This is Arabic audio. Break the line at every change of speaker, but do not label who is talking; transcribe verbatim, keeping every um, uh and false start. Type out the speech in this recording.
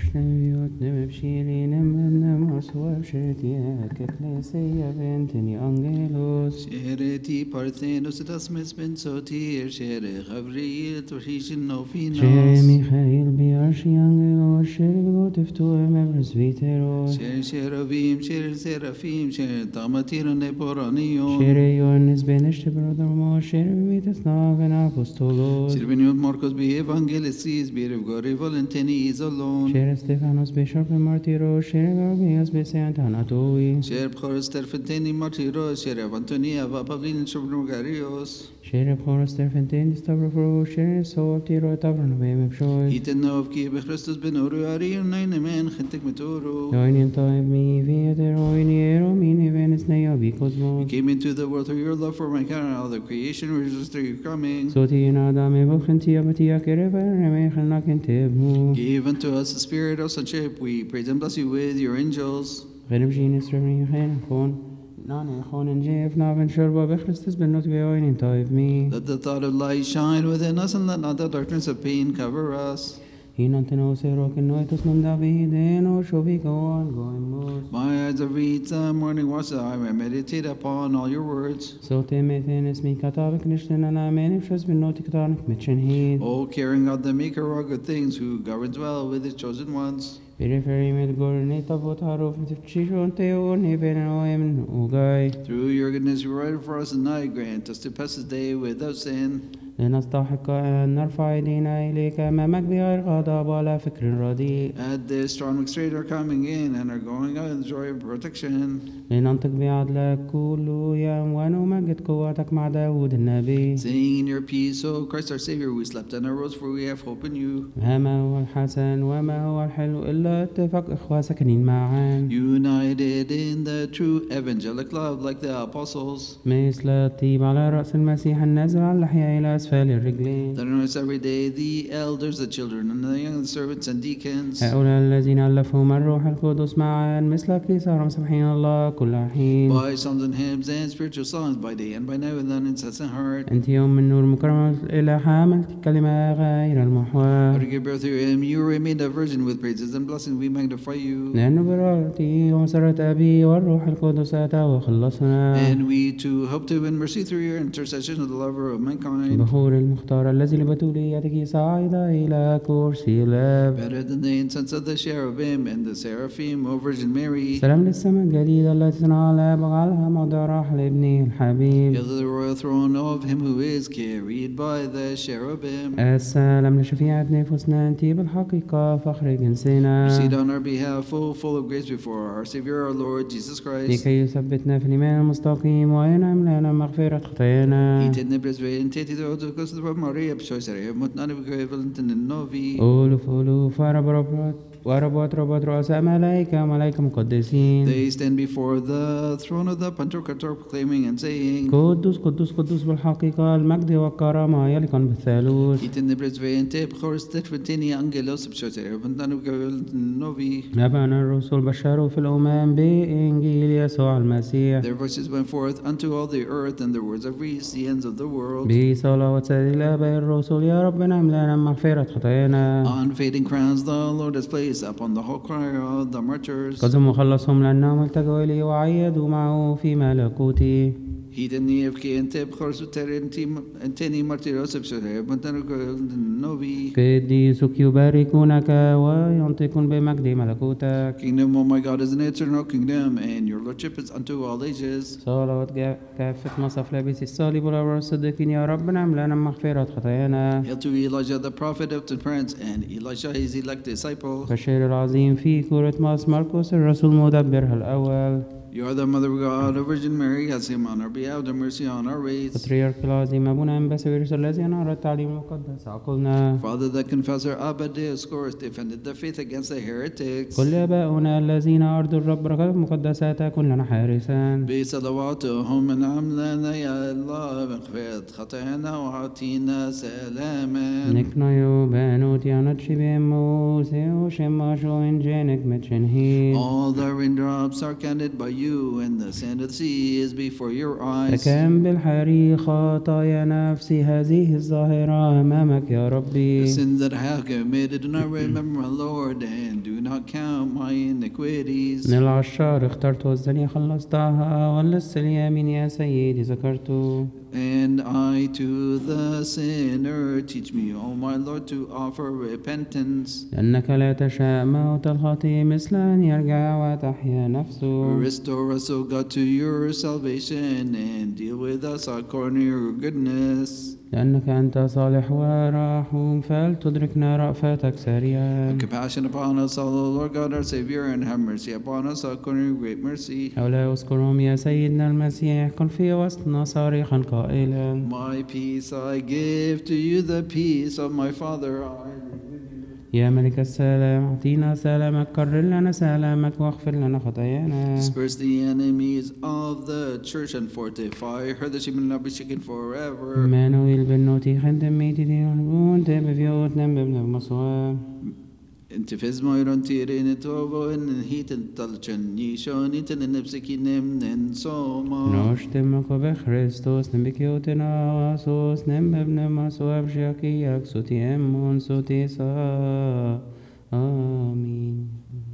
اشتميوت نمبشيلي نمن مرسوة بشرتيا ككليسية بنتني أنجيلوس
شهرتي بارثينوس تسمس بن سوتير شهر غبريل ترشيش النوفينوس
شهر ميخائيل بيارشي أنجيلوس شهر بلوتفتو مبرسبيتروس
شهر شهرفيم شهر سيرافيم شهر طامتير نبورانيون
شهر يونس بنشت برودرموس شهر بميتس نافن أبوستولوس
شهر بنيوت ماركوس بي إيفانجيليسيس بيرف غوري فالنتيني إيزولون
شهر استيفانوس بشرب مارتيروس شهر غاربياس بسانت هاناتوي
شهر بخورس ترفنتيني مارتيروس شهر فانتونيا وبابلين شبرنوغاريوس
شهر بخورس ترفنتين دستبرفروس شهر صوبتيرو تبرنو بيمبشوي
يتنوف كي بخريستوس بنورو أريون نين من خنتك متورو
Joinin طيب مي في أدروين يرو ميني فينس نيو بي
You
كوزموس
came into the world through your love for mankind and all the creation register your coming.
صوتي نادامي بخنتي أبتيا كريفر رمي خلنا كنت ابنو
Give unto us the spirit of sonship. We praise and bless you with your angels.
غير بجيني سرمي خين خون ناني خون نجيف نافن شربا بخرستس بنوت بيوين طيب مي
Let the thought of light shine within us and let not the darkness of pain cover us.
هين أنتنو سيروك النويتوس من دافيدين وشوفي كوان قويموس
My eyes have read the morning watch that I may meditate upon all your words.
صوتي ميثين اسمي كتابك نشتنا نامين بشوز بنوتي كتانك متشنهيد
O caring God, the maker of good things, who governs well with his chosen ones.
بريفري مدقورني طفوت هاروف متفشيشون تيوني بين الوين وغاي
Through your goodness, you provided for us at night. Grant us to pass this day without sin.
لنستحق أن نرفع أيدينا إليك أمامك بغير غضب ولا فكر رديء
At this strong straight are coming in and are going out in the joy of protection.
لننطق بعدلك كل يوم ونمجد قوتك مع داود النبي
Saying in your peace, O Christ our Savior, we slept and arose, for we have hope in you.
ما هو الحسن وما هو الحلو إلا اتفاق إخوة ساكنين معا
United in the true evangelic love like the apostles.
مثل الطيب على رأس المسيح النازل على اللحية إلى أسفل الرجلين
That on us every day the elders, the children, and the young servants and deacons.
هؤلاء الذين ألفهم الروح القدس معا مثل كريسة مسبحين الله كل حين
By psalms and hymns and spiritual songs by day and by night with an incessant heart.
أنت يوم من نور مكرمة إلى حاملة الكلمة غير
How
المحور
to give birth through him, you remained a virgin with praises and blessings, we magnify you.
لأنه برأتي ومسرة أبي والروح القدس أتى وخلصنا
And we too hope to win mercy through your intercession of the lover of mankind.
بخور المختار الذي لبتوليتك صعد إلى كرسي الآب
Better than the incense of the cherubim and the seraphim, O Virgin Mary.
سلام للسماء الجديدة التي صنع الآب وجعلها موضع راحة لابنه الحبيب
Hail to the royal throne of him who is carried by the cherubim.
السلام لشفيعة نفوسنا أنت بالحقيقة فخر جنسنا
Proceed on our behalf, full, full of grace before our Savior, our Lord Jesus Christ.
لكي يثبتنا في الإيمان المستقيم وينعم لنا مغفرة خطايانا
Iten presbyterian teti the Orthodox of Maria, Psoisere, Mutnani equivalent in the Novi.
ألوف ألوف وربوات وربوات ربوات رؤساء ملائكة ملائكة مقدسين
They stand before the throne of the Pantocrator, proclaiming and saying,
قدوس قدوس قدوس بالحقيقة المجد والكرامة يليق بالثالوث
Iten the presbyterian tep, Choristet, Ventini, Angelos, Psoisere, Mutnani equivalent in the Novi.
أبانا الرسل بشروا في الأمم بإنجيل يسوع المسيح
Their voices went forth unto all the earth, and their words have reached the ends of the world.
بصلوات سيد الآباء الرسل يا رب نعم لنا مغفرة خطايانا
Unfading crowns the Lord has placed upon the whole choir of the martyrs.
قدم وخلصهم لأنهم التجوا إليه وعيدوا معه في ملكوته
Iten the F K and Tep, Choristet, and Teni, Martyros, Psoisere, Mutnani equivalent in the Novi.
قديسك يباركونك وينطقون بمجد ملكوتك
Kingdom, O my God, is an eternal kingdom, and your lordship is unto all ages.
صلوات جا- كافة مصف لابس الصليب والأبرار الصديقين يا رب نعم لنا مغفرة خطايانا
Hail to Elijah, the prophet of the prince, and Elisha, his elect disciple.
بشير العظيم في كورة ماس مرقس الرسول مدبرها الأول
You are the mother of God, O Virgin Mary, has him on our behalf, have mercy on our race.
بطريرك العظيم أبونا أنباسويرس الذي أنار التعليم المقدس عقلنا
Father, the confessor, Abba Dioscorus, defended the faith against the heretics.
كل آباؤنا الذين أرضوا الرب بركات مقدسات كن لنا حارسا
بصلواتهم انعم لنا يا الله بغفرة خطايانا وأعطينا سلاما.
نكنايو بانوت يانتشي بموسي وشماشو إن جينك متشنهي
All the raindrops are counted by you, you, and the sand of the sea is before your eyes.
فكم بالحري خطايا نفسي هذه الظاهرة أمامك يا
The
ربي.
sins that I have committed do not remember, my Lord, and do not count my iniquities.
من العشار اخترت والزني خلصتها ولست اليمين يا سيدي ذكرت.
And I to the sinner teach me, O my Lord, to offer repentance.
لأنك لا تشاء موت الخاطئ مثل أن يرجع وتحيا نفسه.
Restore us, O God, to your salvation, and deal with us according to your goodness.
لأنك أنت صالح ورحوم فلتدركنا رأفتك سريعا.
Have compassion upon us, O Lord God, our Savior, and have mercy upon us according to your great mercy.
هؤلاء اذكرهم يا سيدنا المسيح قل في وسطنا صارخا قائلا.
My peace I give to you, the peace of my Father I
يا ملك السلام أعطينا سلامك كرر لنا سلامك واغفر لنا خطايانا.
disperse the enemies of the church and fortify her that she may not be shaken forever.
مانويل بالنوتي خدم ميتي ديون تبفيوت نم بمصواب.
Inte finns möjlighet till en tovo en hiten talchen ni shon inte en psiki nämnen soma.
نشتمك بخريستوس نبكيوتنا واسوس نم بابن مصواب شاكيك سوتي أمون سوتي سا آمين.